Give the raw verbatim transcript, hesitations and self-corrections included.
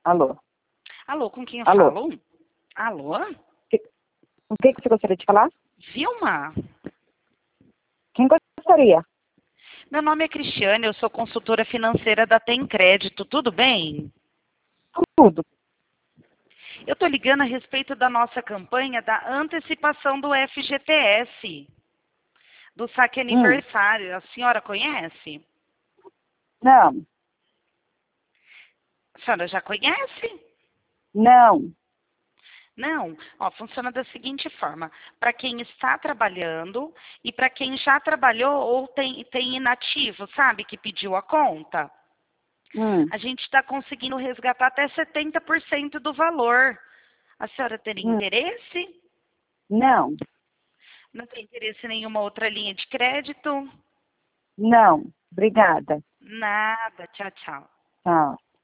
Alô? Alô, com quem eu Alô? falo? Alô? Que- O que, que você gostaria de falar? Vilma? Quem gostaria? Meu nome é Cristiane, eu sou consultora financeira da Tem Crédito, tudo bem? Tudo. Eu estou ligando a respeito da nossa campanha da antecipação do F G T S, do saque Hum. aniversário. A senhora conhece? Não. A senhora já conhece? Não. Não, ó, funciona da seguinte forma: para quem está trabalhando e para quem já trabalhou ou tem, tem inativo, sabe, que pediu a conta, Hum. a gente está conseguindo resgatar até setenta por cento do valor. A senhora teria Hum. interesse? Não. Não tem interesse em nenhuma outra linha de crédito? Não. Obrigada. Nada, tchau, tchau. Tchau.